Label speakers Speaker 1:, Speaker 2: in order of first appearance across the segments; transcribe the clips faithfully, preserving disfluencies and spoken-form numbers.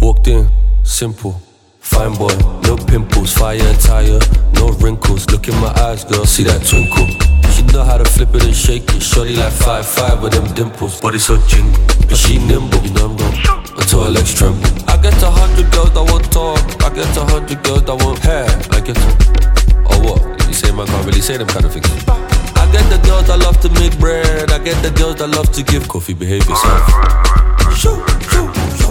Speaker 1: Walked in, simple, fine boy, no pimples, fire attire, no wrinkles. Look in my eyes, girl, see that twinkle. She know how to flip it and shake it. Shorty like five five with them dimples, body so jingle, but she nimble. You know I'm gone until her legs tremble. I get a hundred girls that want talk, I get a hundred girls that want hair. I get them, or what? You say man can't really say them kind of things. I get the girls that love to make bread, I get the girls that love to give coffee. Behave yourself. Shoo, shoo, shoo.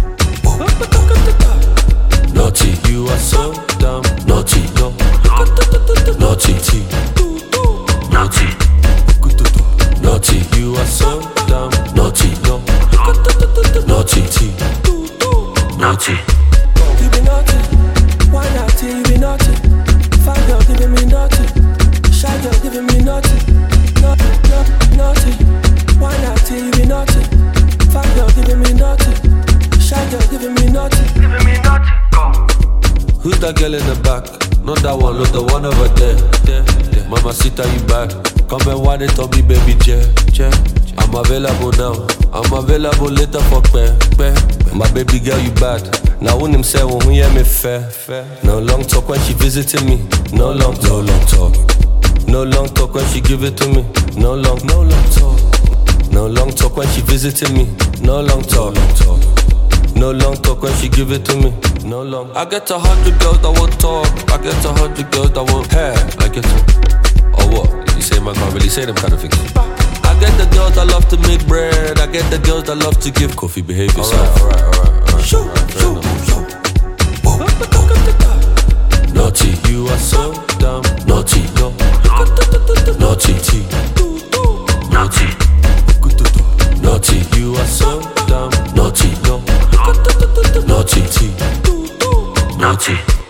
Speaker 1: Naughty, you are so dumb. Naughty, no. Naughty, T. Naughty, naughty, you are so dumb. Naughty, no. Naughty, T. Naughty.
Speaker 2: You be naughty, why naughty? You be naughty. Fine girl giving me naughty, shy girl giving me naughty, no, no, naughty. Why naughty? You be naughty. Fine girl giving me naughty, shy girl giving me naughty, giving me naughty.
Speaker 1: Who's that girl in the back? Not that one, look, the one over there. there, there. Mama, sit you back. Come and wine it on me, baby, yeah, yeah. I'm available now. I'm available later for pay, pay. My baby girl, you bad. Now when him say, when we hear me fair, fair. No long talk when she visiting me. No long, no long talk. No long talk when she give it to me. No long, no long talk. No long talk when she visiting me. No long talk, long talk. No long talk when she give it to me. No long. I get a hundred girls that want talk, I get a hundred girls that want hair. I get them, or what? You say man can't really say them kind of things. I get the girls that love to make bread, I get the girls that love to give coffee. Behave yourself. Alright, alright, alright, alright. Shoo, shoo, shoo. Naughty, you are so dumb. Naughty, no. Naughty, T. Naughty. Naughty, you are so dumb. Naughty, no. Naughty, T. Naughty.